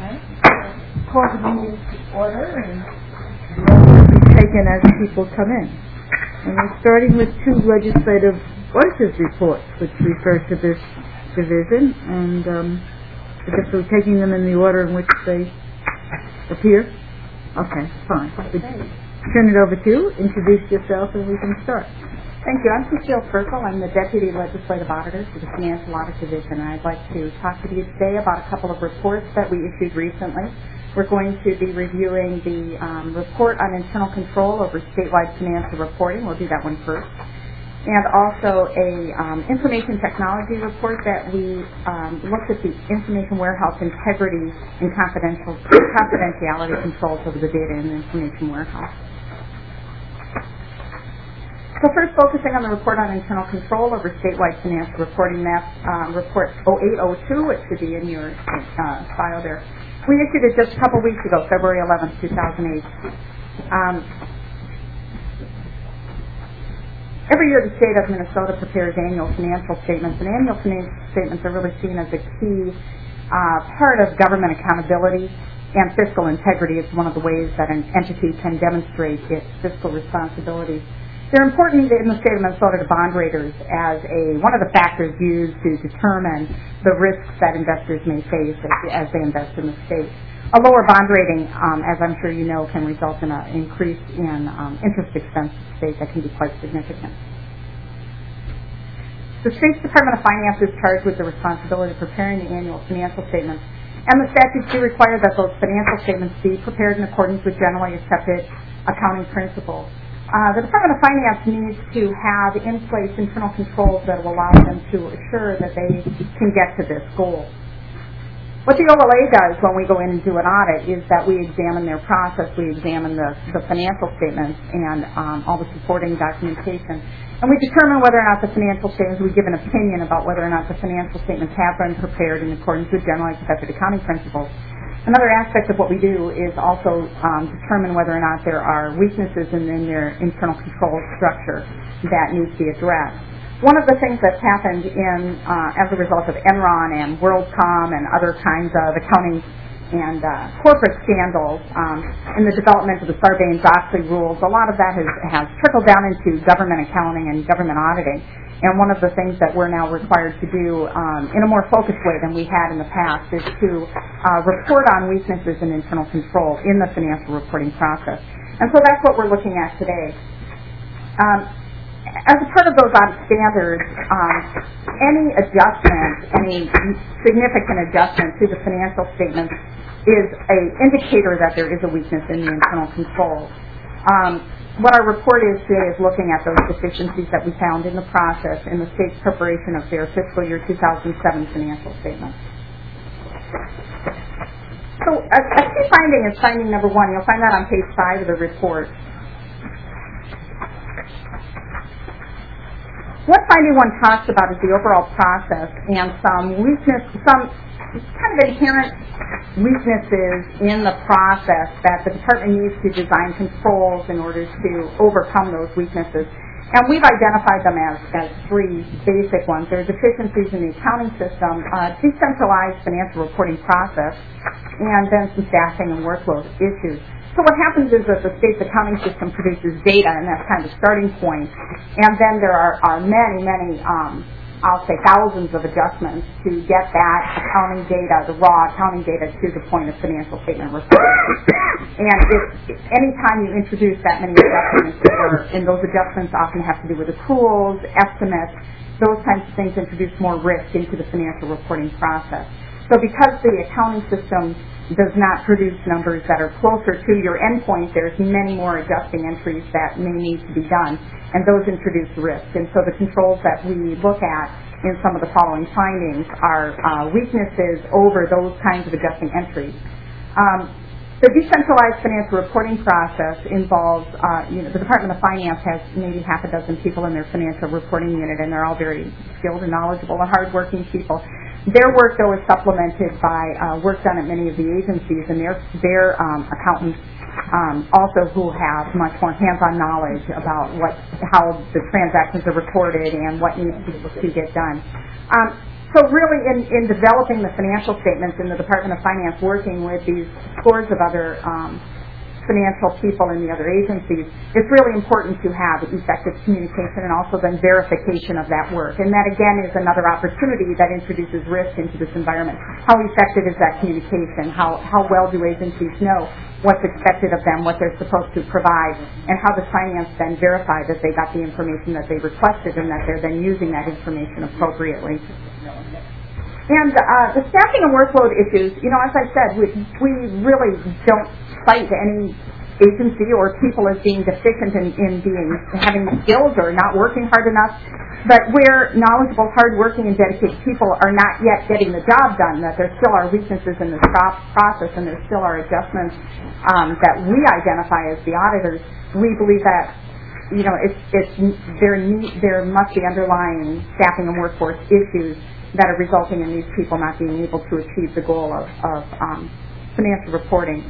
right. Call the meeting to order, and will be taken as people come in. And we're starting with two legislative voices reports, which refer to this division, and I guess we're taking them in the order in which they appear. Okay, fine. Turn it over to you. Introduce yourself, and we can start. Thank you. I'm Cecile Ferkel. I'm the Deputy Legislative Auditor for the Financial Audit Division, and I'd like to talk to you today about a couple of reports that we issued recently. We're going to be reviewing the report on internal control over statewide financial reporting. We'll do that one first. And also a information technology report that we looked at the information warehouse integrity and confidentiality controls over the data in the information warehouse. So first, focusing on the report on internal control over statewide financial reporting, that's report 0802. It should be in your file there. We issued it just a couple weeks ago, February 11th, 2008. Every year, the state of Minnesota prepares annual financial statements, and annual financial statements are really seen as a key part of government accountability and fiscal integrity. It's one of the ways that an entity can demonstrate its fiscal responsibilities. They're important in the state of Minnesota to bond raters as one of the factors used to determine the risks that investors may face as they invest in the state. A lower bond rating, as I'm sure you know, can result in an increase in interest expense to the state that can be quite significant. The state's Department of Finance is charged with the responsibility of preparing the annual financial statements, and the statutes do require that those financial statements be prepared in accordance with generally accepted accounting principles. The Department of Finance needs to have in place internal controls that will allow them to assure that they can get to this goal. What the OLA does when we go in and do an audit is that we examine their process, we examine the financial statements and all the supporting documentation, and we determine whether or not the financial statements, we give an opinion about whether or not the financial statements have been prepared in accordance with generally accepted accounting principles. Another aspect of what we do is also determine whether or not there are weaknesses in their internal control structure that need to be addressed. One of the things that's happened as a result of Enron and WorldCom and other kinds of accounting and corporate scandals in the development of the Sarbanes-Oxley rules, a lot of that has trickled down into government accounting and government auditing. And one of the things that we're now required to do in a more focused way than we had in the past is to report on weaknesses in internal control in the financial reporting process. And so that's what we're looking at today. As a part of those audit standards, any significant adjustment to the financial statements is an indicator that there is a weakness in the internal control. What our report is today is looking at those deficiencies that we found in the process in the state's preparation of their fiscal year 2007 financial statements. So a key finding is finding number one. You'll find that on page 5 of the report. What finding one talks about is the overall process and some kind of inherent weaknesses in the process that the department needs to design controls in order to overcome those weaknesses. And we've identified them as three basic ones. There are deficiencies in the accounting system, decentralized financial reporting process, and then some staffing and workload issues. So what happens is that the state's accounting system produces data, and that's kind of the starting point. And then there are many, I'll say thousands of adjustments to get that accounting data, the raw accounting data, to the point of financial statement reporting. And any time you introduce that many adjustments, and those adjustments often have to do with accruals, estimates, those kinds of things introduce more risk into the financial reporting process. So because the accounting system does not produce numbers that are closer to your endpoint, there's many more adjusting entries that may need to be done, and those introduce risk. And so the controls that we look at in some of the following findings are weaknesses over those kinds of adjusting entries. The decentralized financial reporting process involves, the Department of Finance has maybe half a dozen people in their financial reporting unit, and they're all very skilled and knowledgeable and hardworking people. Their work, though, is supplemented by work done at many of the agencies, and their accountants also who have much more hands-on knowledge about how the transactions are recorded and what needs to get done. So really, in developing the financial statements in the Department of Finance, working with these scores of other financial people in the other agencies, it's really important to have effective communication and also then verification of that work. And that, again, is another opportunity that introduces risk into this environment. How effective is that communication? How well do agencies know what's expected of them, what they're supposed to provide, and how does finance then verify that they got the information that they requested and that they're then using that information appropriately? And the staffing and workload issues, as I said, we really don't cite any agency or people as being deficient in having the skills or not working hard enough. But where knowledgeable, hardworking, and dedicated people are not yet getting the job done, that there still are weaknesses in the process and there still are adjustments that we identify as the auditors, we believe that there must be underlying staffing and workforce issues that are resulting in these people not being able to achieve the goal of financial reporting.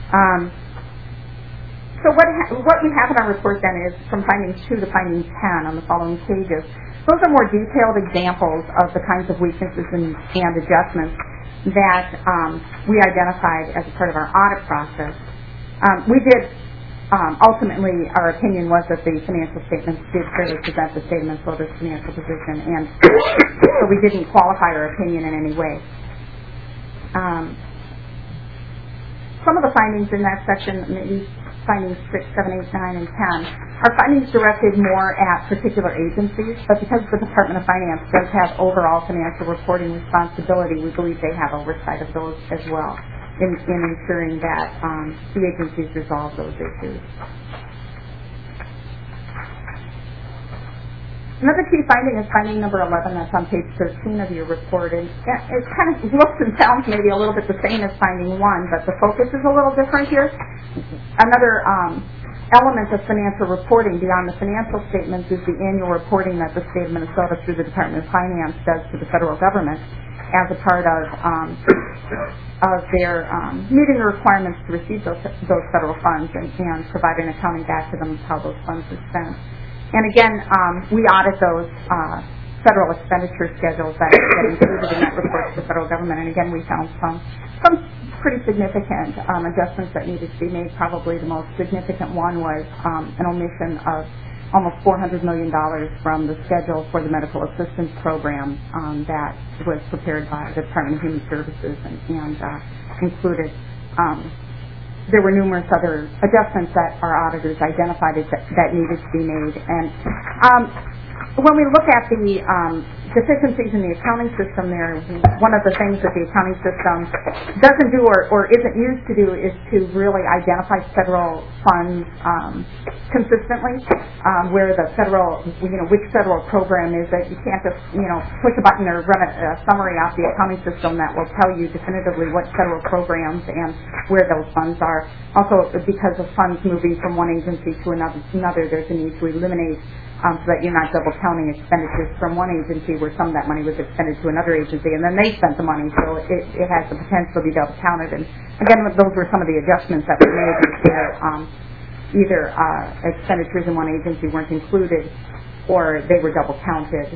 So what we have in our report then is from findings 2 to findings 10 on the following pages. Those are more detailed examples of the kinds of weaknesses and adjustments that we identified as a part of our audit process. We did ultimately, our opinion was that the financial statements did fairly present the state of Minnesota's financial position, and so we didn't qualify our opinion in any way. Some of the findings in that section, maybe findings 6, 7, 8, 9, and 10, are findings directed more at particular agencies, but because the Department of Finance does have overall financial reporting responsibility, we believe they have oversight of those as well in ensuring that the agencies resolve those issues. Another key finding is finding number 11, that's on page 13 of your report. And it kind of looks and sounds maybe a little bit the same as finding 1, but the focus is a little different here. Another element of financial reporting beyond the financial statements is the annual reporting that the state of Minnesota through the Department of Finance does to the federal government as a part of their meeting the requirements to receive those federal funds and provide an accounting back to them of how those funds are spent. And again, we audit those federal expenditure schedules that get included in that report to the federal government. And again, we found some pretty significant adjustments that needed to be made. Probably the most significant one was an omission of almost $400 million from the schedule for the medical assistance program that was prepared by the Department of Human Services and included. There were numerous other adjustments that our auditors identified that needed to be made. And when we look at the deficiencies in the accounting system there, one of the things that the accounting system doesn't do or isn't used to do is to really identify federal funds consistently, where the federal, which federal program is it. You can't just, push a button or run a summary off the accounting system that will tell you definitively what federal programs and where those funds are. Also, because of funds moving from one agency to another, there's a need to eliminate so that you're not double counting expenditures from one agency where some of that money was expended to another agency and then they spent the money, so it has the potential to be double counted. And again, those were some of the adjustments that were made where either expenditures in one agency weren't included or they were double counted.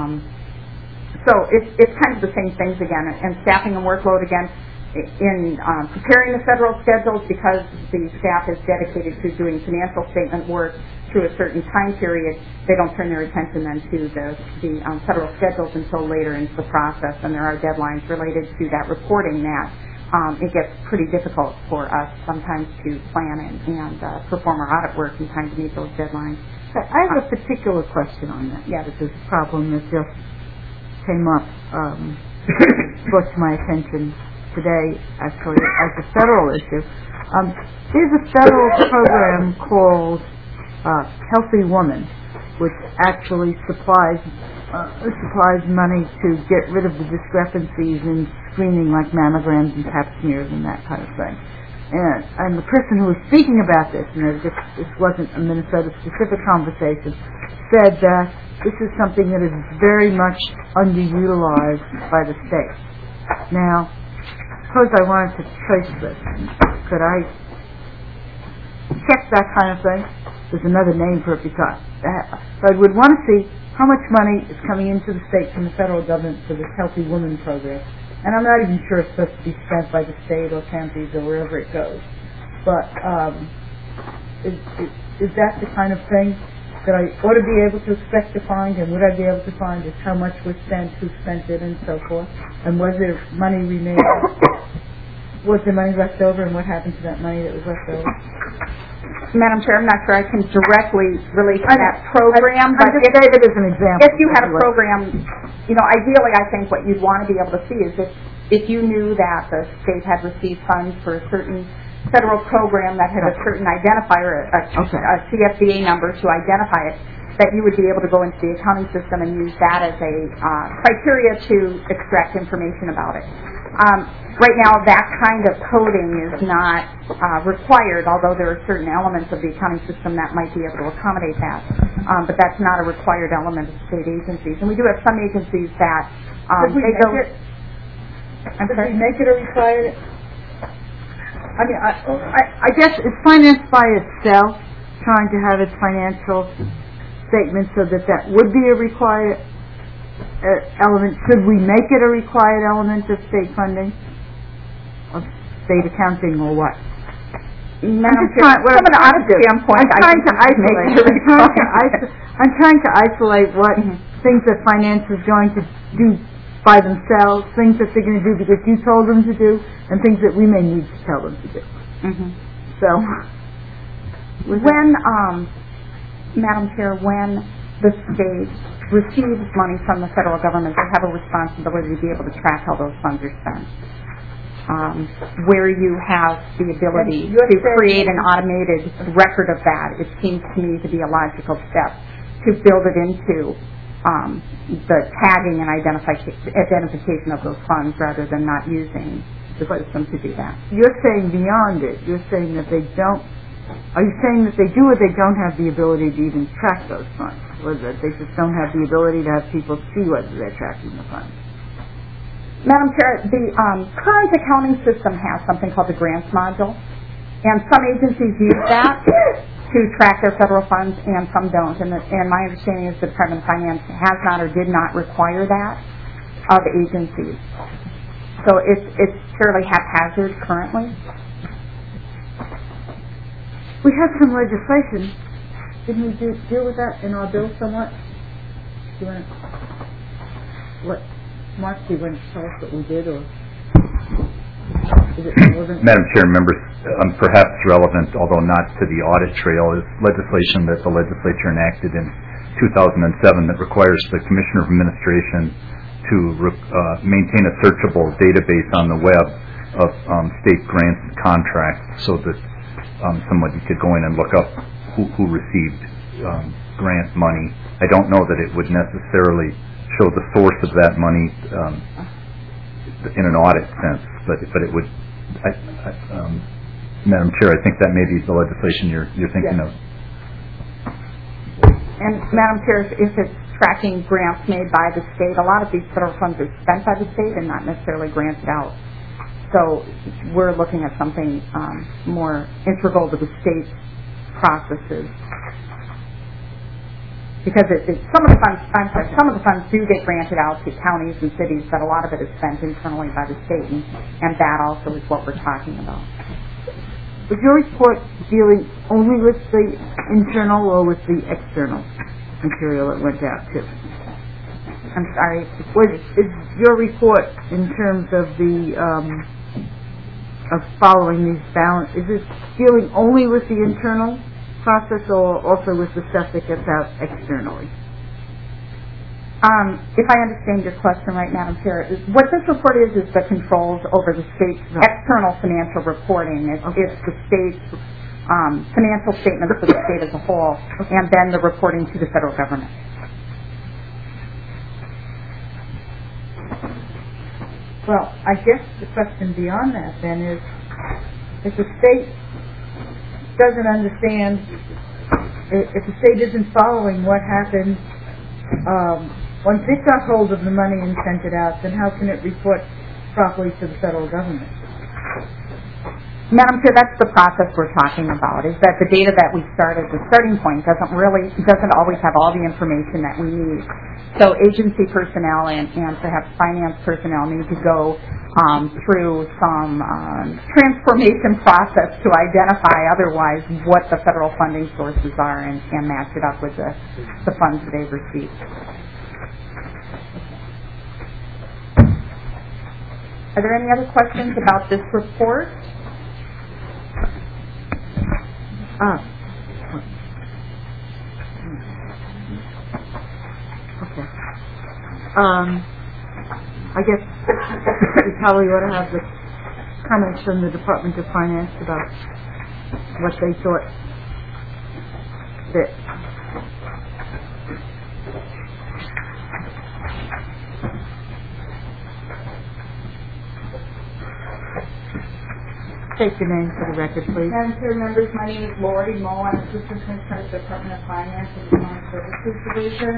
So it's kind of the same things again. And staffing and workload again, in preparing the federal schedules, because the staff is dedicated to doing financial statement work through a certain time period, they don't turn their attention then to the federal schedules until later into the process, and there are deadlines related to that reporting that it gets pretty difficult for us sometimes to plan and perform our audit work in time to meet those deadlines. I have a particular question on that. Yes. This problem that just came up, brought to my attention today, actually, as a federal issue. There's a federal program called Healthy Woman, which actually supplies money to get rid of the discrepancies in screening, like mammograms and pap smears and that kind of thing. And the person who was speaking about this, this wasn't a Minnesota-specific conversation, said that this is something that is very much underutilized by the state. Now, suppose I wanted to trace this. Could I check that kind of thing? There's another name for it because I would want to see how much money is coming into the state from the federal government for this Healthy Women program. And I'm not even sure it's supposed to be spent by the state or counties or wherever it goes. But is that the kind of thing that I ought to be able to expect to find, and would I be able to find, is how much was spent, who spent it, and so forth? And was there money remaining? Was there money left over, and what happened to that money that was left over? Madam Chair, I'm not sure I can directly relate to that program, but just gave it as an example. If you had a program, ideally I think what you'd want to be able to see is if you knew that the state had received funds for a certain federal program that had a certain identifier, a CFDA number to identify it, that you would be able to go into the accounting system and use that as a criteria to extract information about it. Right now, that kind of coding is not required, although there are certain elements of the accounting system that might be able to accommodate that. But that's not a required element of state agencies. And we do have some agencies that they go... Did we make it a required? I mean, I guess it's financed by itself, trying to have its financial statement so that would be a required element. Should we make it a required element of state funding, of state accounting, or what? Madam Chair, from an audit standpoint, I'm trying to isolate what things that finance is going to do by themselves, things that they're going to do because you told them to do, and things that we may need to tell them to do. So, Madam Chair, when the state receives money from the federal government, they have a responsibility to be able to track how those funds are spent. Where you have the ability to create an automated record of that, it seems to me to be a logical step to build it into the tagging and identification of those funds rather than not using the system to do that. You're saying beyond it. You're saying that they don't. Are you saying that they do or they don't have the ability to even track those funds? Or that they just don't have the ability to have people see whether they're tracking the funds? Madam Chair, the current accounting system has something called the grants module, and some agencies use that to track their federal funds, and some don't. And my understanding is the Department of Finance has not or did not require that of agencies. So it's fairly haphazard currently. We have some legislation. Didn't we deal with that in our bill somewhat? Do you want to, Mark, do you want to tell us what we did, or is it relevant? Madam Chair, members, perhaps relevant, although not to the audit trail, is legislation that the legislature enacted in 2007 that requires the Commissioner of Administration to maintain a searchable database on the web of state grants and contracts, so that somebody could go in and look up who received grant money. I don't know that it would necessarily show the source of that money in an audit sense, but it would. Madam Chair, I think that may be the legislation you're thinking of. And Madam Chair, if it's tracking grants made by the state, a lot of these federal funds are spent by the state and not necessarily granted out. So we're looking at something more integral to the state processes, because some of the funds do get granted out to counties and cities, but a lot of it is spent internally by the state, and that also is what we're talking about. Was your report dealing only with the internal or with the external material that went out too? I'm sorry. Is your report in terms of the of following these balance, is it dealing only with the internal process or also with the stuff that gets out externally? If I understand your question right, Madam Chair, what this report is the controls over the state's external financial reporting. It's the state's financial statements for the state as a whole, and then the reporting to the federal government. Well, I guess the question beyond that then is, if the state doesn't understand, if the state isn't following what happened once it got hold of the money and sent it out, then how can it report properly to the federal government? Madam Chair, that's the process we're talking about, is that the data that we start as a starting point doesn't always have all the information that we need. So agency personnel and perhaps finance personnel need to go through some transformation process to identify otherwise what the federal funding sources are and match it up with the funds they've received. Are there any other questions about this report? Okay. I guess we probably ought to have the comments from the Department of Finance about what they thought fit. Take your name for the record, please. Madam Chair, members, my name is Lori Moe. I'm Assistant Commissioner at the Department of Finance and Human Services Division.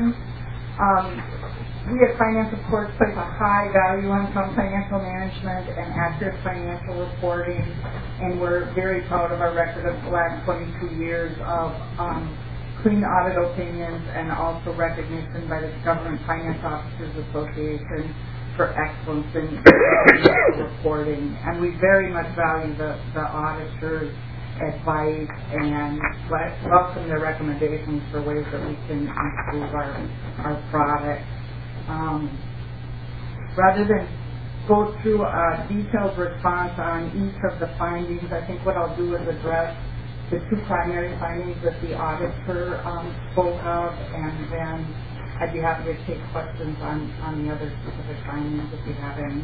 We at Finance, of course, place a high value on sound financial management and accurate financial reporting, and we're very proud of our record of the last 22 years of clean audit opinions and also recognition by the Government Finance Officers Association for excellence in reporting. And we very much value the auditor's advice and welcome their recommendations for ways that we can improve our product. Rather than go through a detailed response on each of the findings, I think what I'll do is address the two primary findings that the auditor spoke of, and then I'd be happy to take questions on the other specific findings if you have any.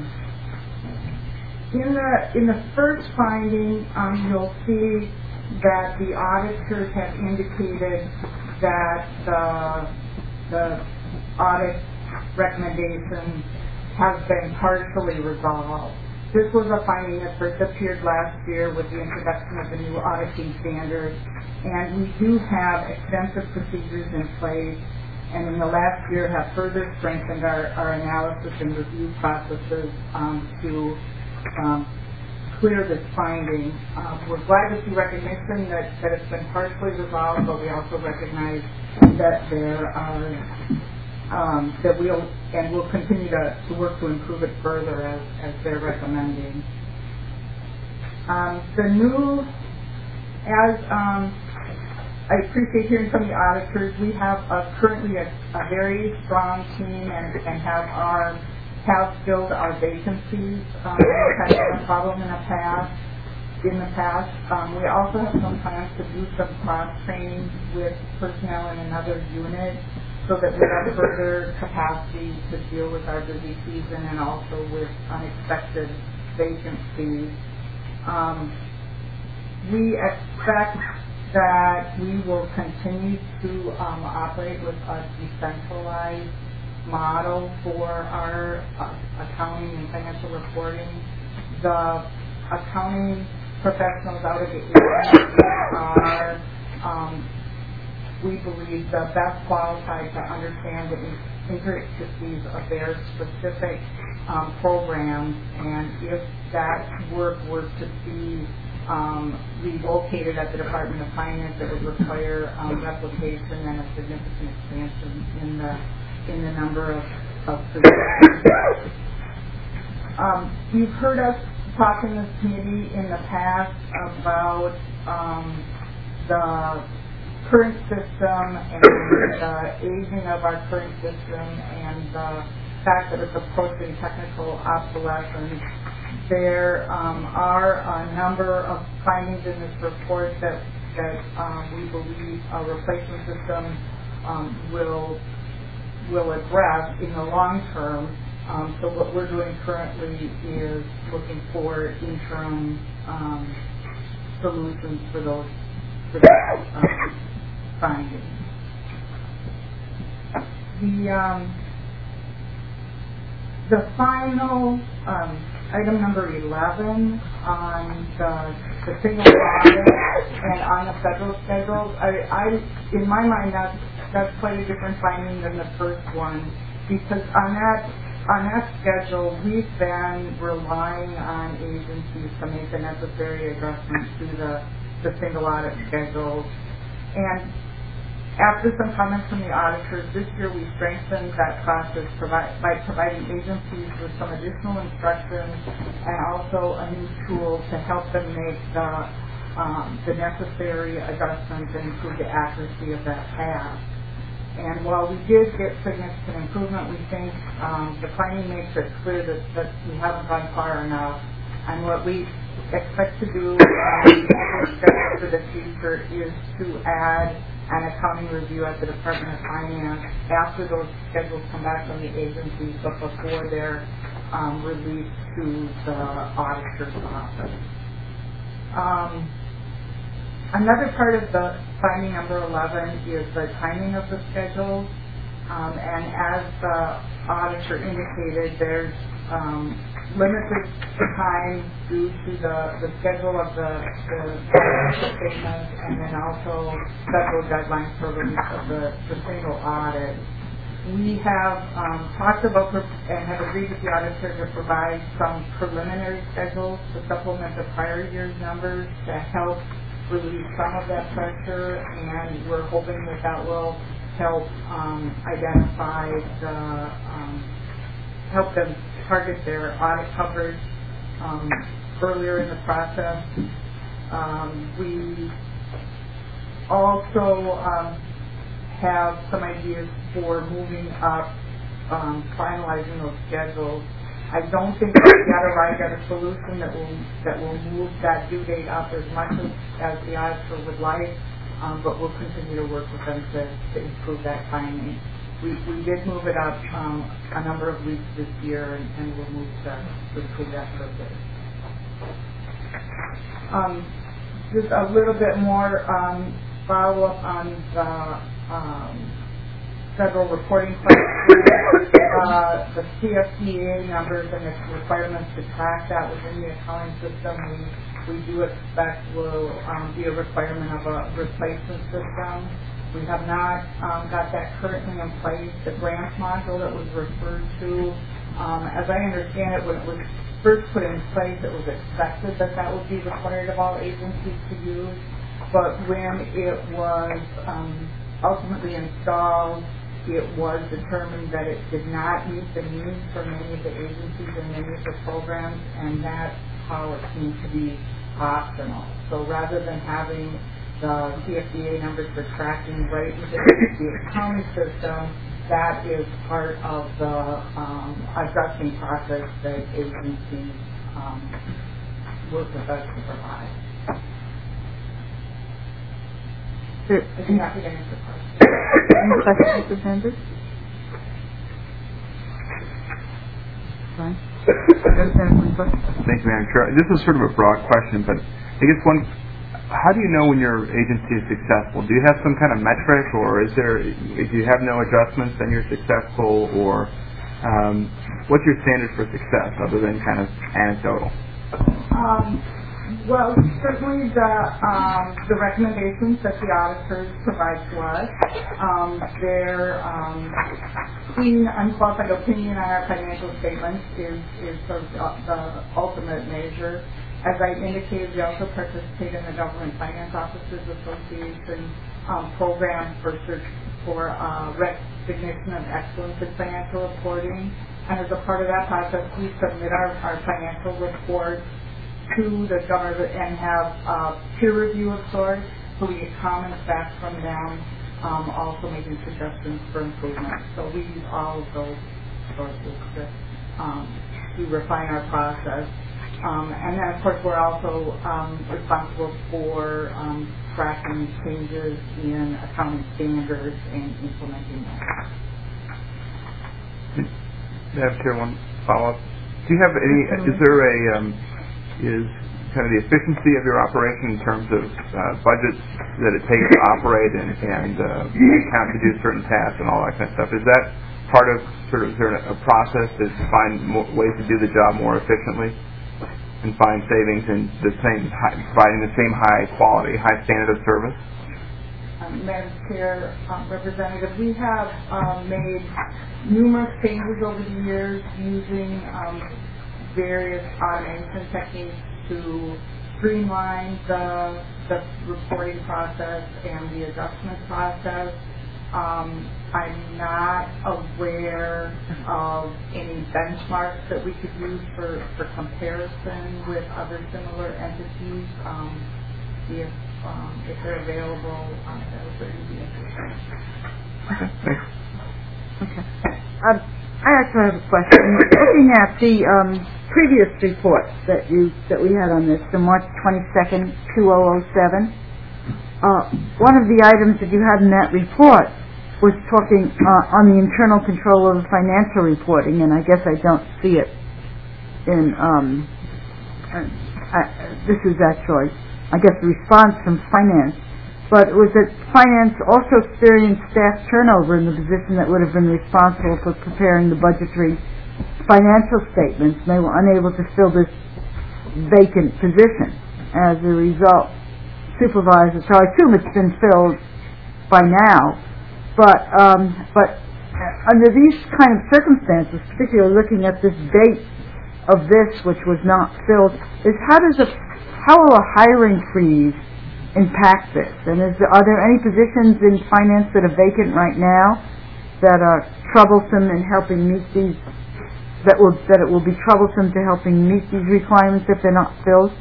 In the first finding, you'll see that the auditors have indicated that the audit recommendation has been partially resolved. This was a finding that first appeared last year with the introduction of the new auditing standards, and we do have extensive procedures in place, and in the last year have further strengthened our analysis and review processes to clear this finding. We're glad to see recognition that it's been partially resolved, but we also recognize that there are that we'll continue to work to improve it further as they're recommending. I appreciate hearing from the auditors. We have currently a very strong team and have filled our vacancies. We've had a problem in the past. We also have some plans to do some cross-training with personnel in another unit so that we have further capacity to deal with our busy season and also with unexpected vacancies. We expect that we will continue to operate with a decentralized model for our accounting and financial reporting. The accounting professionals out of the agency are, we believe, the best qualified to understand the intricacies of their specific programs, and if that work were to be relocated at the Department of Finance, it would require replication and a significant expansion in the number of positions. You've heard us talk in this committee in the past about the current system and the aging of our current system and the fact that it's approaching technical obsolescence. There are a number of findings in this report that we believe a replacement system will address in the long term. So what we're doing currently is looking for interim solutions for those findings. The final item number 11 on the single audit and on the federal schedule, in my mind, that's quite a different finding than the first one, because on that on that schedule, we've been relying on agencies to make the necessary adjustments to the single audit schedule. And after some comments from the auditors, this year we strengthened that process by providing agencies with some additional instructions and also a new tool to help them make the necessary adjustments and improve the accuracy of that task. And while we did get significant improvement, we think the finding makes it clear that we haven't gone far enough. And what we expect to do for the future is to add an accounting review at the Department of Finance after those schedules come back from the agencies, but before they're released to the auditor's office. Another part of the finding number 11 is the timing of the schedule. And as the auditor indicated, there's limited time due to the schedule of the statements and then also federal deadlines for release of the single audit. We have talked about and have agreed with the auditor to provide some preliminary schedules to supplement the prior year's numbers to help relieve some of that pressure, and we're hoping that will help identify help them target their audit coverage earlier in the process. We also have some ideas for moving up, finalizing those schedules. I don't think we've yet arrived at a solution that will move that due date up as much as the auditor would like, but we'll continue to work with them to improve that timing. We did move it up a number of weeks this year, and we'll move to improve that further. Just a little bit more follow-up on the federal reporting questions. The CFDA numbers and the requirements to track that within the accounting system, we do expect will be a requirement of a replacement system. We have not got that currently in place. The grant module that was referred to, as I understand it, was first put in place. It was expected that would be required of all agencies to use, but when it was ultimately installed, it was determined that it did not meet the needs for many of the agencies and many of the programs, and that's how it seemed to be optional. So rather than having the CFDA numbers for tracking right within the accounting system, that is part of the adjusting process that agencies work with us to provide. I'd be happy to answer questions. Any questions, Mrs. Sanders? Fine. Thank you, Madam Chair. This is sort of a broad question, but I guess how do you know when your agency is successful? Do you have some kind of metric, or if you have no adjustments, then you're successful, or what's your standard for success other than kind of anecdotal? Well, certainly the recommendations that the auditors provide to us, their clean, unqualified opinion on our financial statements is sort of the ultimate measure. As I indicated, we also participate in the Government Finance Officers Association program for recognition of excellence in financial reporting. And as a part of that process, we submit our financial reports to the government and have peer review of sorts, so we get comments back from them, also making suggestions for improvement. So we use all of those sources to refine our process. And then, of course, we're also responsible for tracking changes in accounting standards and implementing them. Madam Chair, one follow-up. Do you have is kind of the efficiency of your operation in terms of budgets that it takes to operate and account to do certain tasks and all that kind of stuff? Is that part of is there a process to find ways to do the job more efficiently and find savings in providing the same high quality, high standard of service? Madam Chair, Representative, we have made numerous changes over the years using various automation techniques to streamline the reporting process and the adjustment process. I'm not aware of any benchmarks that we could use for comparison with other similar entities. If they're available, that would certainly be interesting. Okay. I actually have a question. Looking at the previous reports that we had on this, the March 22nd, 2007, one of the items that you had in that report was talking on the internal control of financial reporting, and I guess I don't see it in, this is actually, I guess, the response from finance, but it was that finance also experienced staff turnover in the position that would have been responsible for preparing the budgetary financial statements, and they were unable to fill this vacant position. As a result, supervisors, so I assume it's been filled by now, but under these kind of circumstances, particularly looking at this date of this, which was not filled, is how will a hiring freeze impact this? And are there any positions in finance that are vacant right now that are troublesome in helping meet these? That it will be troublesome to helping meet these requirements if they're not filled?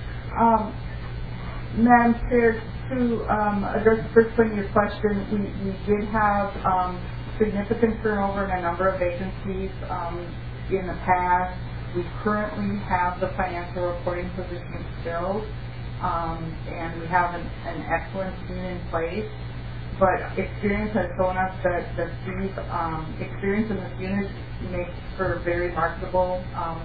Madam Chair, to address the first part of your question, we did have significant turnover in a number of vacancies in the past. We currently have the financial reporting position filled, and we have an excellent team in place. But experience has shown us that these experience in this unit makes for very marketable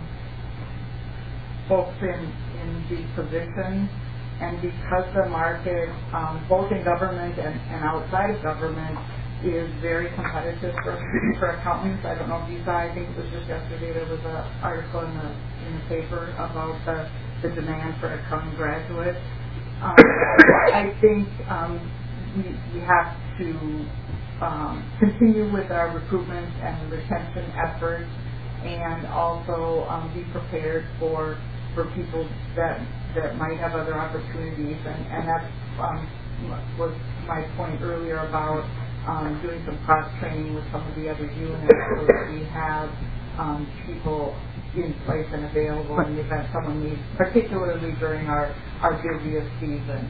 folks in these positions. And because the market, both in government and outside of government, is very competitive for accountants. I don't know if you saw, I think it was just yesterday, there was an article in the paper about the demand for accounting graduates. I think we have to continue with our recruitment and retention efforts, and also be prepared for people that might have other opportunities, and that was my point earlier about doing some cross-training with some of the other units so that we have people in place and available in the event someone needs, particularly during our busiest season.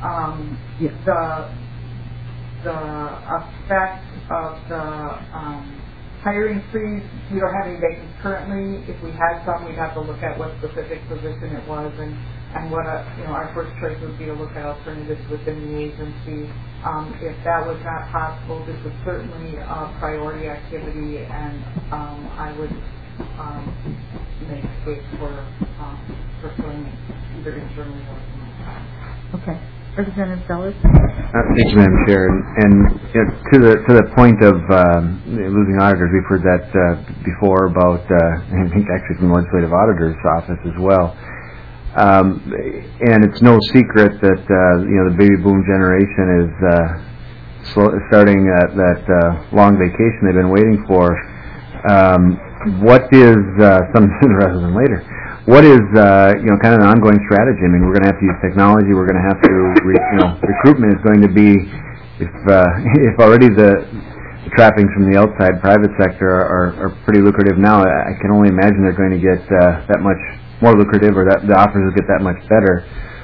The effect of the hiring freeze, we don't have any vacancies currently. If we had some, we'd have to look at what specific position it was, and what our first choice would be to look at alternatives within the agency. If that was not possible, this is certainly a priority activity, and I would make a case for pursuing either internally or externally. Okay. Representative Sellers. Thank you, Madam Chair. And to the point of losing auditors, we've heard that before about, I think actually from the Legislative Auditor's Office as well. And it's no secret that the baby boom generation is starting that long vacation they've been waiting for. What is some sooner rather than later? What is kind of an ongoing strategy? I mean, we're going to have to use technology. We're going to have to recruitment is going to be if already the trappings from the outside private sector are pretty lucrative now. I can only imagine they're going to get that much more lucrative, or that the offers will get that much better.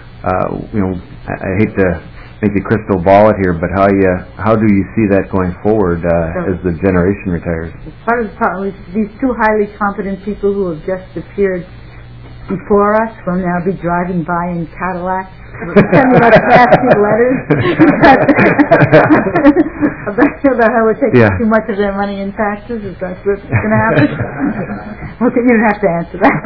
I hate to make the crystal ball it here, but how do you see that going forward as the generation retires? Part of the problem is these two highly competent people who have just appeared before us will now be driving by in Cadillacs, sending us nasty letters about how we're taking too much of their money in taxes. Is that what's going to happen? Well, you don't have to answer that.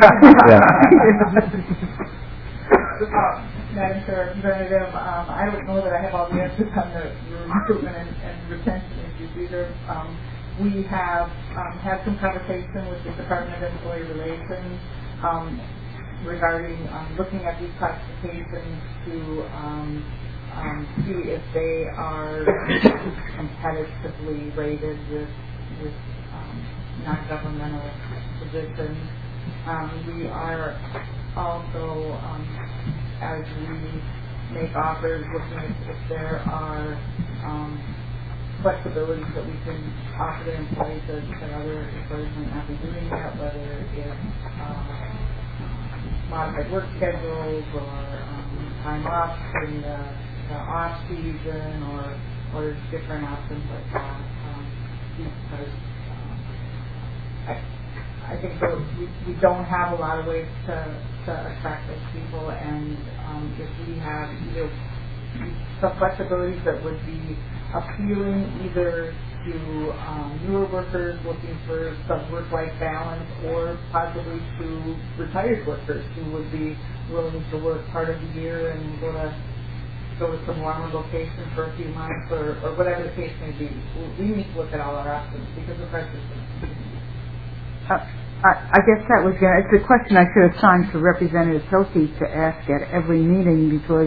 Madam Chair, Representative, I don't know that I have all the answers on the recruitment and retention issues either. We have had some conversation with the Department of Employee Relations regarding looking at these classifications to see if they are competitively rated with non-governmental positions. We are also, as we make offers, looking at if there are flexibilities that we can offer to employees that other employees might not be doing that, whether it's modified work schedules or time off during the off season or different options like that. Because I think that we don't have a lot of ways to attract those people, and if we have either some flexibilities that would be appealing either to newer workers looking for some work-life balance, or possibly to retired workers who would be willing to work part of the year and go to some warmer location for a few months, or whatever the case may be. We need to look at all our options because the price is I guess that was it's a question I should have signed for Representative Hilty to ask at every meeting, because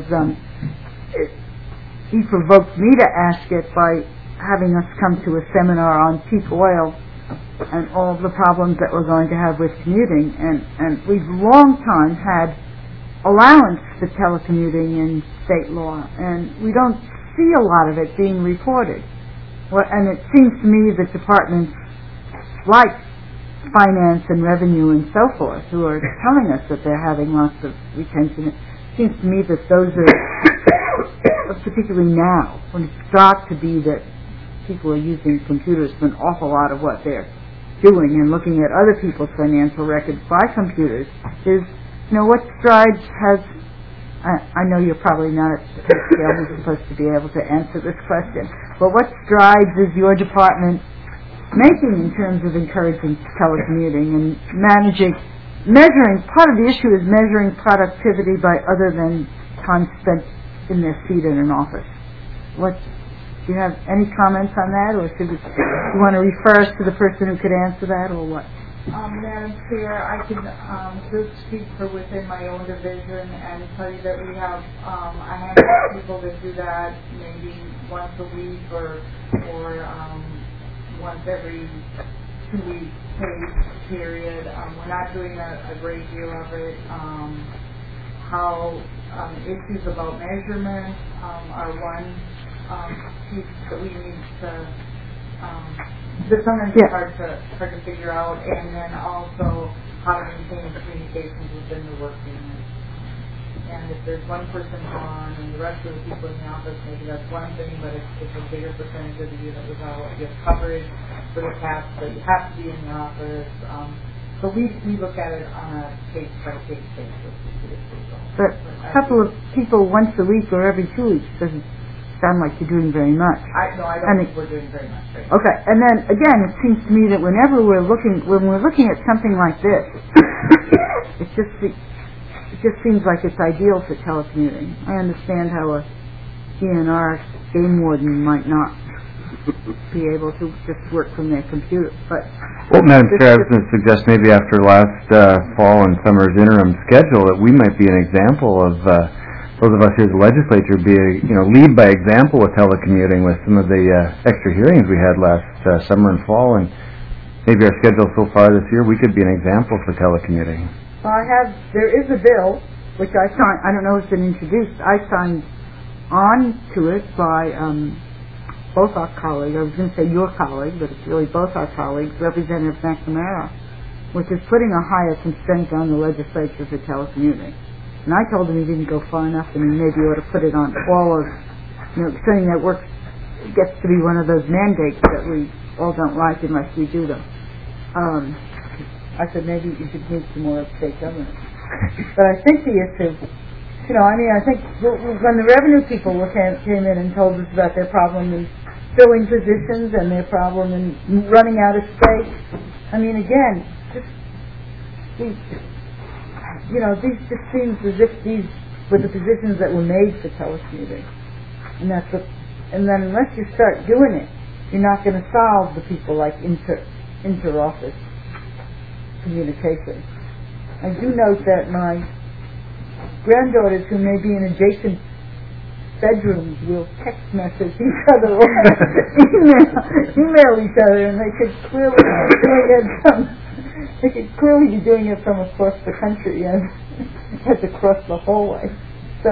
he provoked me to ask it by having us come to a seminar on peak oil and all the problems that we're going to have with commuting, and we've long time had allowance for telecommuting in state law, and we don't see a lot of it being reported. And it seems to me that departments like finance and revenue and so forth, who are telling us that they're having lots of retention, it seems to me that those are, particularly now, when it's got to be that people are using computers for an awful lot of what they're doing and looking at other people's financial records by computers, is, what strides has, I know you're probably not at the scale who's supposed to be able to answer this question, but what strides is your department making in terms of encouraging telecommuting and measuring, part of the issue is measuring productivity by other than time spent in their seat in an office. Do you have any comments on that, or should you want to refer us to the person who could answer that, or what? Madam Chair, I can just speak for within my own division and tell you that we have a handful of people that do that maybe once a week or once every 2-week period. We're not doing a great deal of it. How issues about measurement are one piece that we need to. That sometimes it's hard to figure out, and then also how to maintain communications within the work unit. And if there's one person gone and the rest of the people in the office, maybe that's one thing, but if a bigger percentage of the unit was out, you have coverage for the tasks that you have to be in the office. So we look at it on a case-by-case basis. But a couple of people once a week or every 2 weeks doesn't sound like you're doing very much. I don't think we're doing very much. Right? Okay, and then again, it seems to me that when we're looking at something like this, it just seems like it's ideal for telecommuting. I understand how a DNR game warden might not be able to just work from their computer, but Madam Chair, I was going to suggest maybe after last fall and summer's interim schedule that we might be an example of those of us here at the legislature lead by example with telecommuting with some of the extra hearings we had last summer and fall, and maybe our schedule so far this year, we could be an example for telecommuting. Well, there is a bill which I signed. I don't know if it's been introduced. I signed on to it by both our colleagues. I was going to say your colleague, but it's really both our colleagues, Representative McNamara, which is putting a higher constraint on the legislature for telecommuting. And I told him he didn't go far enough, and he maybe ought to put it on all of, saying that work gets to be one of those mandates that we all don't like unless we do them. I said maybe you should need some more state government. But I think the issue, I think when the revenue people came in and told us about their problem in filling positions and their problem in running out of space, again, these just seems as if these were the positions that were made for telecommuting. And then unless you start doing it, you're not going to solve the people like inter-office communication. I do note that my granddaughters, who may be in adjacent bedrooms will text message each other or email each other, and they could clearly be doing it from across the country and as across the hallway. So,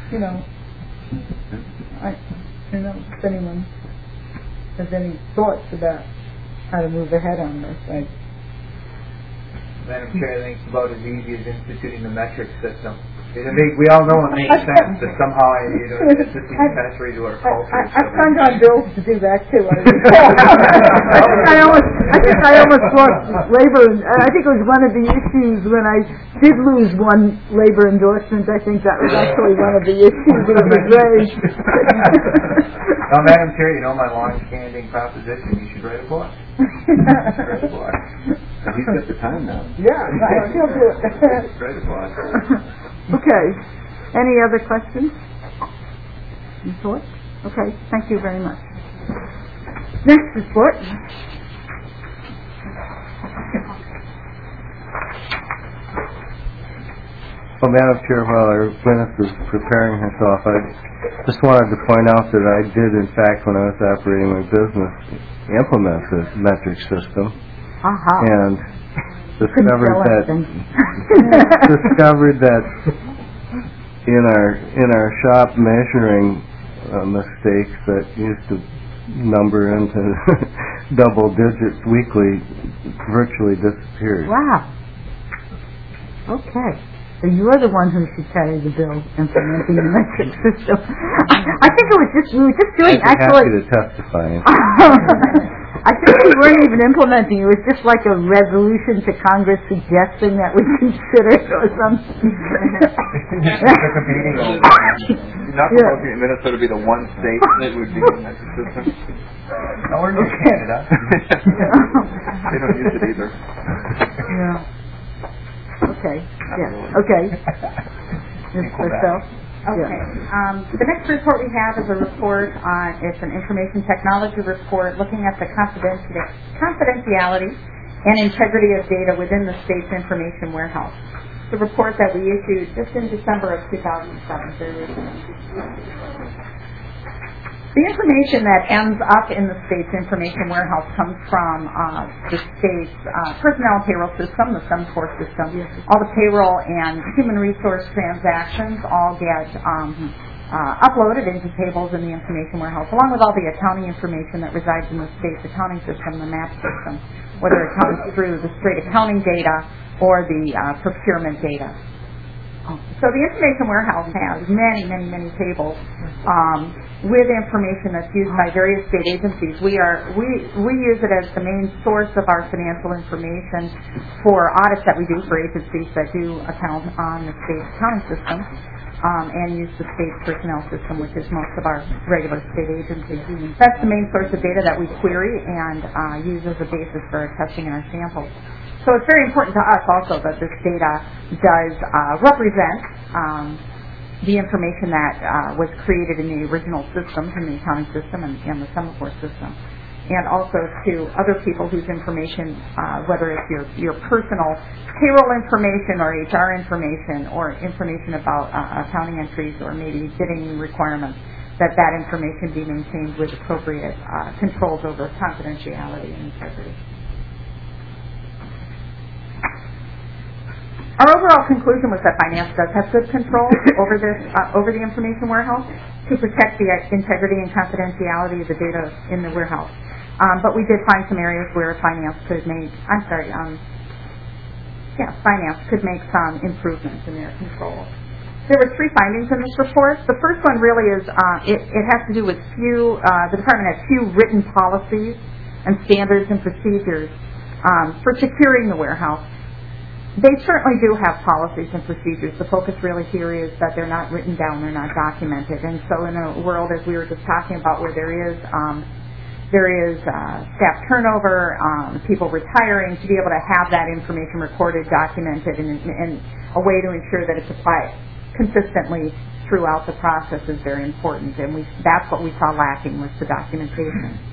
I don't know if anyone has any thoughts about how to move ahead on this. Madam Chair, I think it's about as easy as instituting the metric system. We all know it makes sense, but somehow it just seems contrary to our culture. I've turned on bills to do that too. I almost lost labor. I think it was one of the issues when I did lose one labor endorsement. I think that was actually one of the issues that was raised. Well, Madam Chair, my long-standing proposition: you should write a book. Write a book. He's got the time now. Yeah, I still do it. Write a book. Okay. Any other questions? Any thoughts? Okay. Thank you very much. Next report. Well, Madam Chair, while our witness was preparing herself, I just wanted to point out that I did, in fact, when I was operating my business, implement the metric system. And discovered that in our shop measuring mistakes that used to number into double digits weekly virtually disappeared. Wow. Okay. So you're the one who should carry the bill implementing the metric system. I think we were just doing actually. Happy to testify. I think we weren't even implementing. It was just like a resolution to Congress suggesting that we consider it or something. Not supposed in Minnesota to be the one state that would be in that system. No, we're in Canada. They don't use it either. Yeah. Okay. Yeah. Okay. Ms. Purcell. Okay. The next report we have is a report on, it's an information technology report looking at the confidentiality and integrity of data within the state's information warehouse. The report that we issued just in December of 2007. The information that ends up in the state's information warehouse comes from the state's personnel and payroll system, the SEMCOR system. All the payroll and human resource transactions all get uploaded into tables in the information warehouse, along with all the accounting information that resides in the state's accounting system, the MAP system, whether it comes through the straight accounting data or the procurement data. So the information warehouse has many, many, many tables with information that's used by various state agencies. We use it as the main source of our financial information for audits that we do for agencies that do account on the state accounting system and use the state personnel system, which is most of our regular state agencies. That's the main source of data that we query and use as a basis for our testing in our samples. So it's very important to us also that this data does represent the information that was created in the original systems, in the accounting system and the SEMCOR system, and also to other people whose information, whether it's your personal payroll information or HR information or information about accounting entries or maybe bidding requirements, that information be maintained with appropriate controls over confidentiality and integrity. Our overall conclusion was that finance does have good control over the information warehouse to protect the integrity and confidentiality of the data in the warehouse. But we did find some areas where finance could make some improvements in their control. There were 3 findings in this report. The first one really is it has to do with the department has few written policies and standards and procedures for securing the warehouse. They certainly do have policies and procedures. The focus really here is that they're not written down, they're not documented. And so in a world, as we were just talking about, where there is staff turnover, people retiring, to be able to have that information recorded, documented, and a way to ensure that it's applied consistently throughout the process is very important. And that's what we saw lacking was the documentation.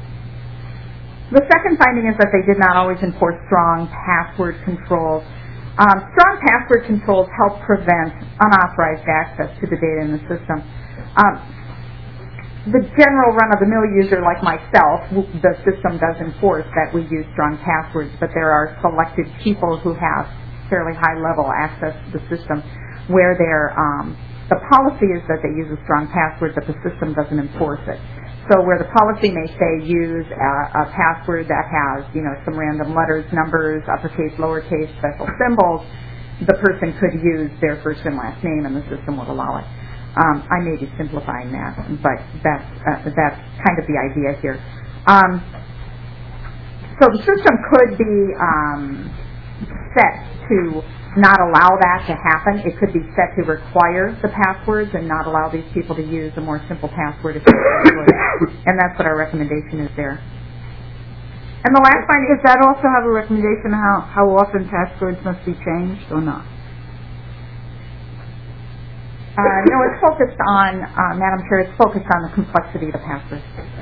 The second finding is that they did not always enforce strong password controls Strong password controls help prevent unauthorized access to the data in the system. The general run-of-the-mill user like myself, the system does enforce that we use strong passwords, but there are selected people who have fairly high-level access to the system where the policy is that they use a strong password, but the system doesn't enforce it. So where the policy may say use a password that has, some random letters, numbers, uppercase, lowercase, special symbols, the person could use their first and last name and the system would allow it. I may be simplifying that, but that's kind of the idea here. So the system could be set to not allow that to happen. It could be set to require the passwords and not allow these people to use a more simple password if they would. And that's what our recommendation is there. And the last line, does that also have a recommendation how often passwords must be changed or not? No, it's focused on, Madam Chair, it's focused on the complexity of the password.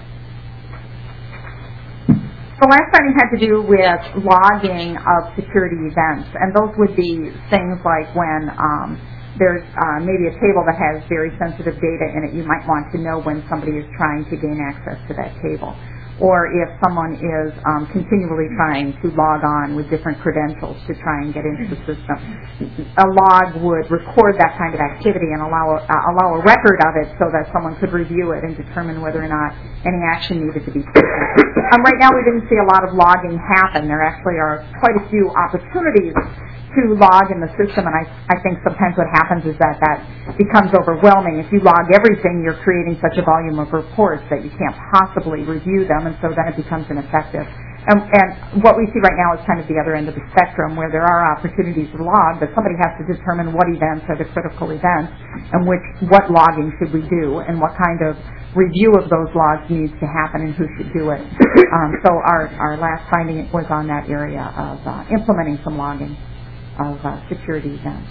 The last finding had to do with logging of security events, and those would be things like when there's maybe a table that has very sensitive data in it. You might want to know when somebody is trying to gain access to that table. Or if someone is continually trying to log on with different credentials to try and get into the system. A log would record that kind of activity and allow a record of it so that someone could review it and determine whether or not any action needed to be taken. Right now we didn't see a lot of logging happen. There actually are quite a few opportunities to log in the system, and I think sometimes what happens is that becomes overwhelming. If you log everything, you're creating such a volume of reports that you can't possibly review them, and so then it becomes ineffective. And what we see right now is kind of the other end of the spectrum, where there are opportunities to log, but somebody has to determine what events are the critical events, and what logging should we do, and what kind of review of those logs needs to happen, and who should do it. So our last finding was on that area of implementing some logging of security events.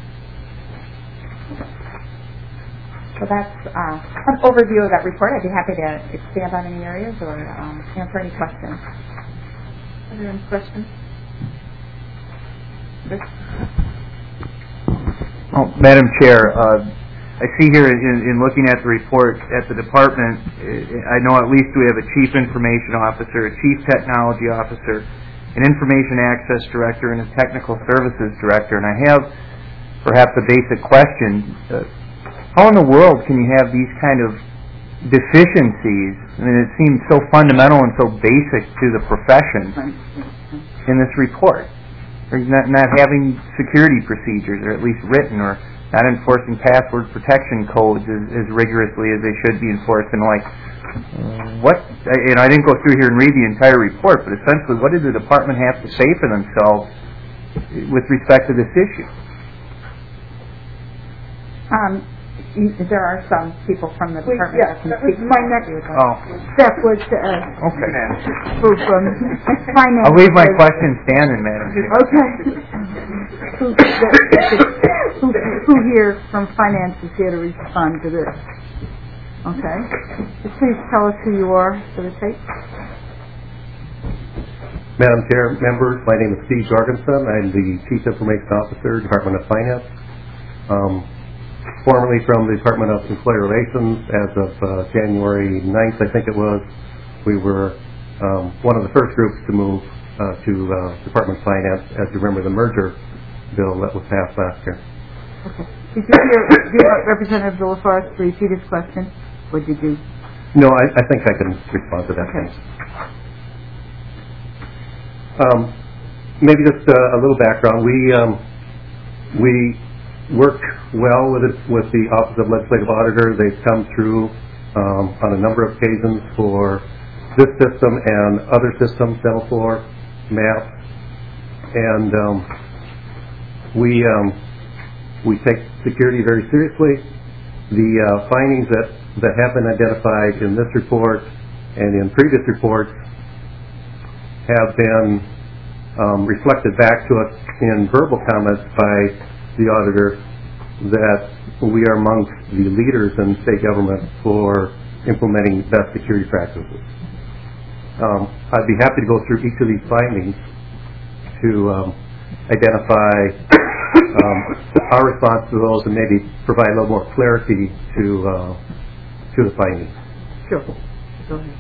So that's an overview of that report. I'd be happy to expand on any areas or answer any questions. Are there any questions? Oh, Madam Chair, I see here in looking at the report at the department, I know at least we have a Chief Information Officer, a Chief Technology Officer, an Information Access Director, and a Technical Services Director. And I have perhaps a basic question. How in the world can you have these kind of deficiencies? I mean, it seems so fundamental and so basic to the profession in this report. Or not having security procedures, or at least written, or not enforcing password protection codes as rigorously as they should be enforced, and what, I didn't go through here and read the entire report, but essentially what did the department have to say for themselves with respect to this issue? There are some people from the department that can speak. My next step was to ask. Okay. Who from finance? I'll leave my question standing, Madam Chair. Okay. Who here from finance is here to respond to this? Okay. Please tell us who you are for the tape. Madam Chair, members, my name is Steve Jorgensen. I'm the Chief Information Officer, Department of Finance. Formerly from the Department of Employee Relations. As of January 9th, I think it was, we were one of the first groups to move to Department of Finance. As you remember, the merger bill that was passed last year. Okay. Did you hear Representative Zolafar repeat his question? Or did you? No, I think I can respond to that. Okay. Maybe just a little background. We worked well with the Office of Legislative Auditor. They've come through on a number of occasions for this system and other systems, Semaphore, MAP, and we take security very seriously. The findings that have been identified in this report and in previous reports have been reflected back to us in verbal comments by the auditor that we are amongst the leaders in state government for implementing best security practices. I'd be happy to go through each of these findings to identify our response to those and maybe provide a little more clarity to the findings. Sure. Go ahead.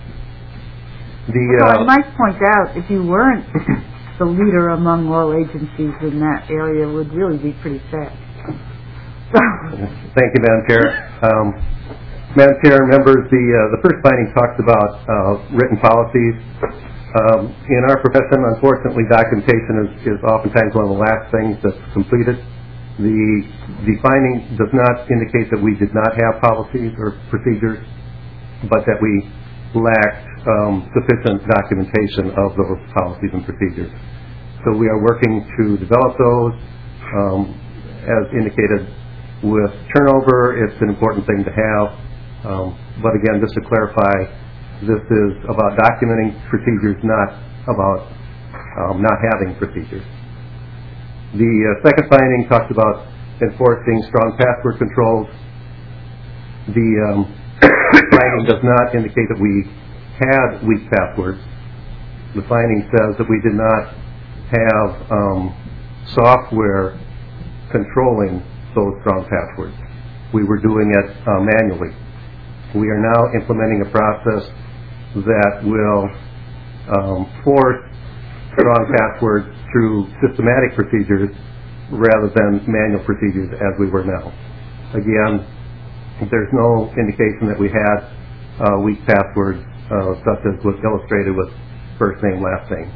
I might point out, if you weren't the leader among all agencies in that area, it would really be pretty sad. Thank you, Madam Chair. Madam Chair and members, the first finding talks about written policies. In our profession, unfortunately, documentation is oftentimes one of the last things that's completed. The finding does not indicate that we did not have policies or procedures, but that we lacked sufficient documentation of those policies and procedures. So we are working to develop those. As indicated, with turnover, it's an important thing to have. But again, just to clarify, this is about documenting procedures, not about not having procedures. The second finding talks about enforcing strong password controls. The finding does not indicate that we had weak passwords. The finding says that we did not have software controlling those strong passwords. We were doing it manually. We are now implementing a process that will force strong passwords through systematic procedures rather than manual procedures as we were now. Again, there's no indication that we had weak passwords such as was illustrated with first name, last name.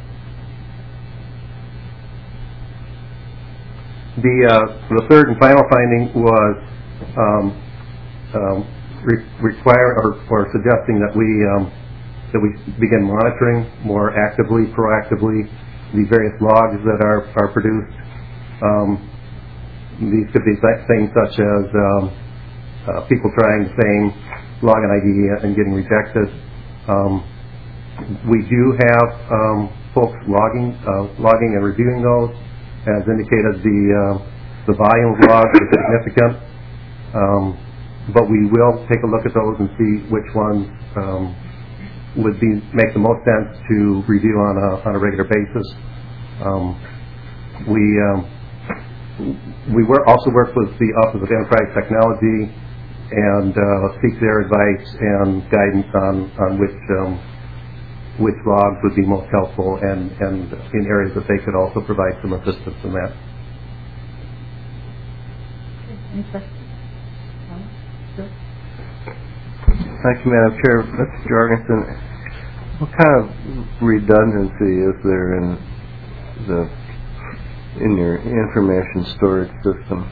The third and final finding was suggesting that we begin monitoring more actively, proactively, the various logs that are produced. These could be things such as people trying the same login ID and getting rejected. We do have folks logging and reviewing those. As indicated, the volume of logs is significant, but we will take a look at those and see which ones would make the most sense to review on a regular basis. We also work with the Office of Enterprise Technology and seek their advice and guidance on which logs would be most helpful and in areas that they could also provide some assistance in that. Any questions? Thank you, Madam Chair. Mr. Jorgensen, what kind of redundancy is there in your information storage system?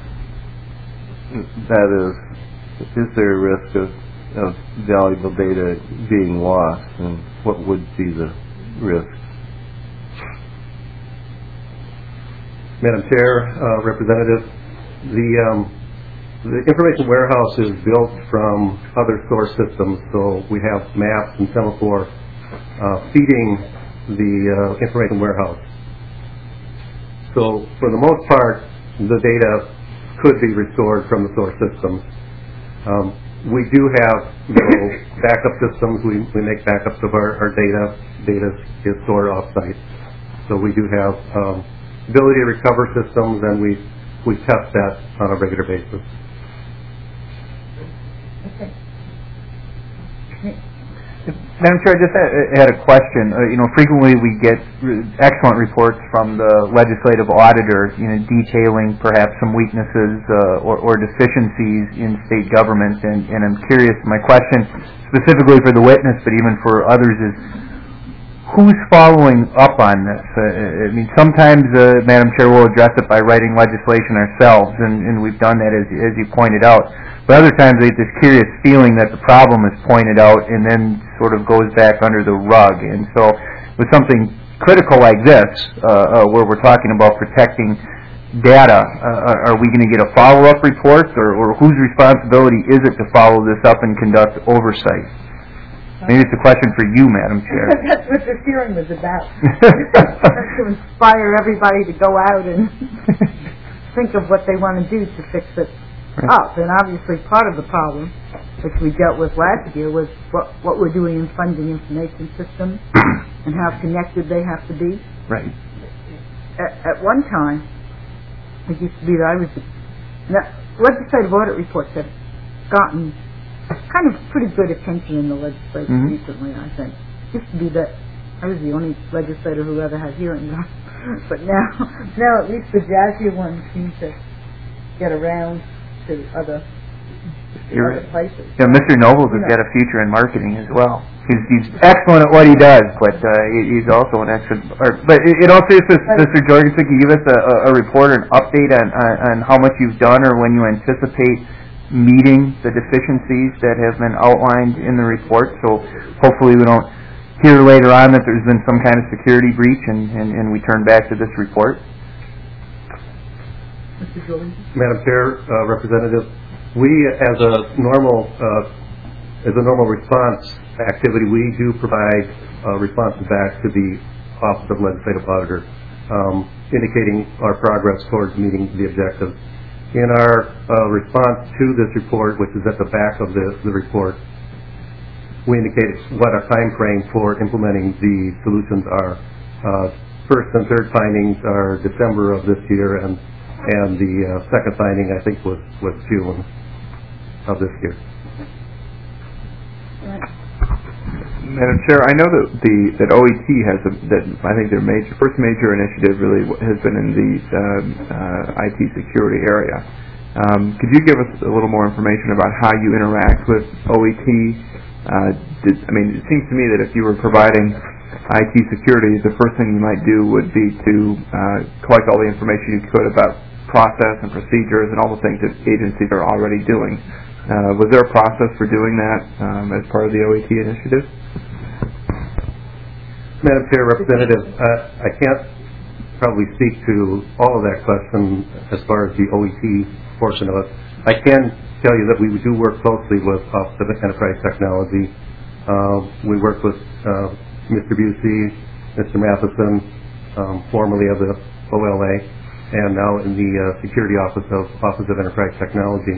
That is there a risk of valuable data being lost, and what would be the risk? Madam Chair, Representative, the information warehouse is built from other source systems, so we have maps and semaphore feeding the information warehouse. So for the most part, the data could be restored from the source systems. We do have backup systems. We make backups of our data. Data is stored off-site. So we do have ability to recover systems, and we test that on a regular basis. Okay. Madam Chair, I just had a question. Frequently we get excellent reports from the legislative auditor, detailing perhaps some weaknesses or deficiencies in state government. And I'm curious, my question specifically for the witness, but even for others, is who's following up on this? Sometimes, Madam Chair, we'll address it by writing legislation ourselves, and we've done that, as you pointed out. But other times I get this curious feeling that the problem is pointed out and then sort of goes back under the rug. And so with something critical like this, where we're talking about protecting data, are we going to get a follow-up report, or whose responsibility is it to follow this up and conduct oversight? Maybe it's a question for you, Madam Chair. That's what this hearing was about. To inspire everybody to go out and think of what they want to do to fix it up. And obviously part of the problem, which we dealt with last year, was what we're doing in funding information systems and how connected they have to be. Right. at one time, it used to be that I was, legislative audit reports have gotten kind of pretty good attention in the legislature recently, I think. It used to be that I was the only legislator who ever had hearings on, but now at least the jazzier ones seem to get around to other places. Yeah, Mr. Nobles has got a future in marketing as well. He's excellent at what he does, but he's also an excellent. But in all seriousness, Mr. Jorgensen, can you give us a report or an update on how much you've done or when you anticipate meeting the deficiencies that have been outlined in the report? So hopefully we don't hear later on that there's been some kind of security breach and we turn back to this report. Mr. Jorgensen? Madam Chair, Representative, we as a normal response activity, we do provide responses back to the Office of Legislative Auditor, indicating our progress towards meeting the objectives. In our response to this report, which is at the back of the report, we indicated what our time frame for implementing the solutions are. First and third findings are December of this year, and the second finding, I think, was June of this year. Madam Chair, I know that OET has I think their first major initiative really has been in the IT security area. Could you give us a little more information about how you interact with OET? It seems to me that if you were providing IT security, the first thing you might do would be to collect all the information you could about process and procedures and all the things that agencies are already doing. Was there a process for doing that as part of the OET initiative? Madam Chair, Representative, I can't probably speak to all of that question as far as the OET portion of it. I can tell you that we do work closely with Office of Enterprise Technology. We work with Mr. Busey, Mr. Matheson, formerly of the OLA, and now in the Security Office of Enterprise Technology.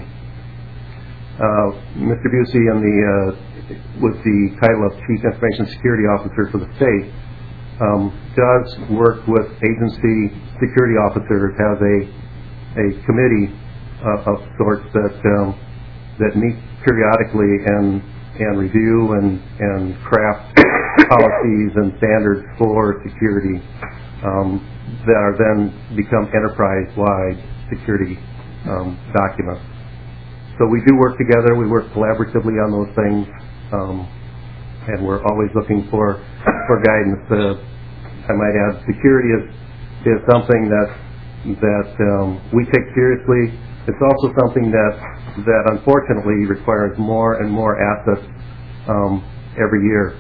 Mr. Busey with the title of Chief Information Security Officer for the state does work with agency security officers, has a committee of sorts that meets periodically and review and craft policies and standards for security that are then become enterprise-wide security documents. So we do work together. We work collaboratively on those things, and we're always looking for guidance. I might add, security is something that we take seriously. It's also something that unfortunately requires more and more assets every year.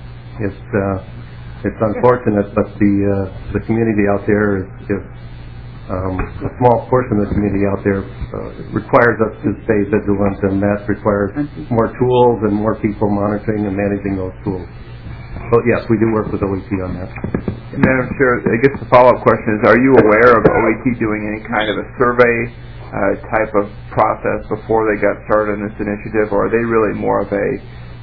It's unfortunate, but the community out there is a small portion of the community out there requires us to stay vigilant, and that requires more tools and more people monitoring and managing those tools. So yes, we do work with OET on that. Madam Chair, I guess the follow-up question is, are you aware of OET doing any kind of a survey type of process before they got started in this initiative, or are they really more of a,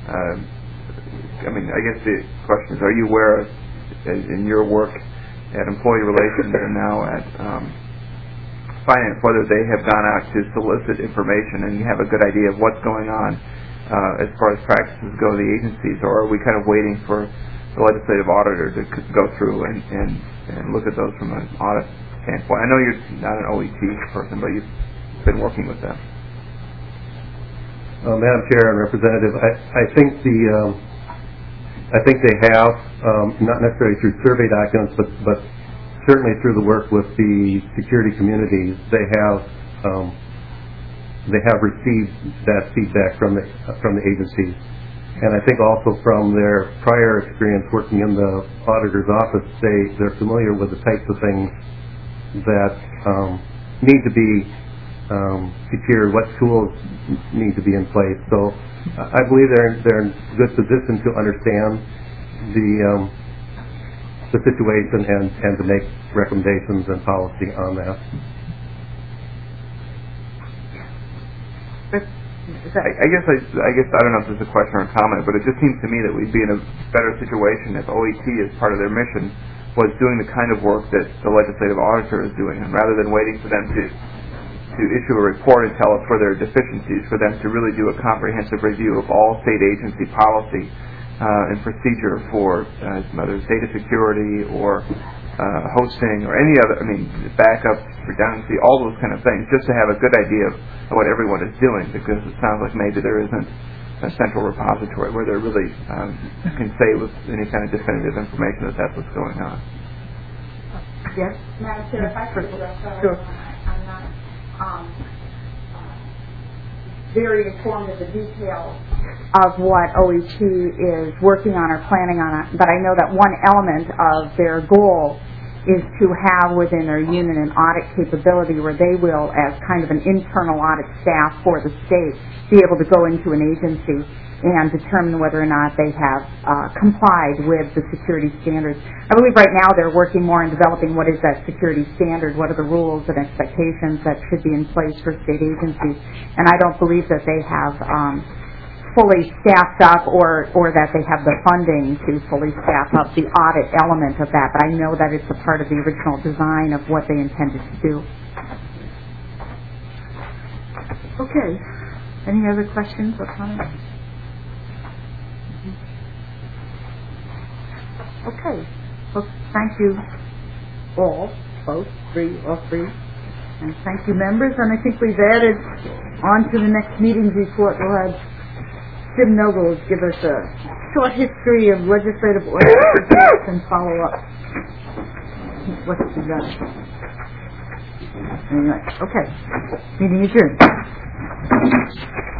I guess the question is, are you aware of, in your work at Employee Relations and now at Finance, whether they have gone out to solicit information and you have a good idea of what's going on as far as practices go to the agencies, or are we kind of waiting for the legislative auditor to go through and look at those from an audit standpoint? I know you're not an OET person, but you've been working with them. Madam Chair and Representative, I think they have, not necessarily through survey documents, but certainly through the work with the security communities, they have received that feedback from the agencies. And I think also from their prior experience working in the auditor's office, they're familiar with the types of things that need to be secured, what tools need to be in place. So I believe they're in a good position to understand the situation and to make recommendations and policy on that. I guess I don't know if this is a question or a comment, but it just seems to me that we'd be in a better situation if OET, as part of their mission, was doing the kind of work that the legislative auditor is doing, and rather than waiting for them to issue a report and tell us where there are deficiencies, for them to really do a comprehensive review of all state agency policy and procedure for whether it's data security or hosting or any other, backups, redundancy, all those kind of things, just to have a good idea of what everyone is doing, because it sounds like maybe there isn't a central repository where they really can say with any kind of definitive information that that's what's going on. Yes? Madam Chair, if I could address that. Sure. I'm not very informed of the details of what OET is working on or planning on, but I know that one element of their goal is to have within their unit an audit capability where they will, as kind of an internal audit staff for the state, be able to go into an agency and determine whether or not they have complied with the security standards. I believe right now they're working more on developing what is that security standard, what are the rules and expectations that should be in place for state agencies, and I don't believe that they have fully staffed up or that they have the funding to fully staff up the audit element of that, but I know that it's a part of the original design of what they intended to do. Okay. Any other questions or comments? Okay. Well, thank you all three, and thank you members, and I think we've added on to the next meeting's report. We'll have Jim Noble give us a short history of legislative orders and follow up what he done. Anyway, okay. Meeting adjourned.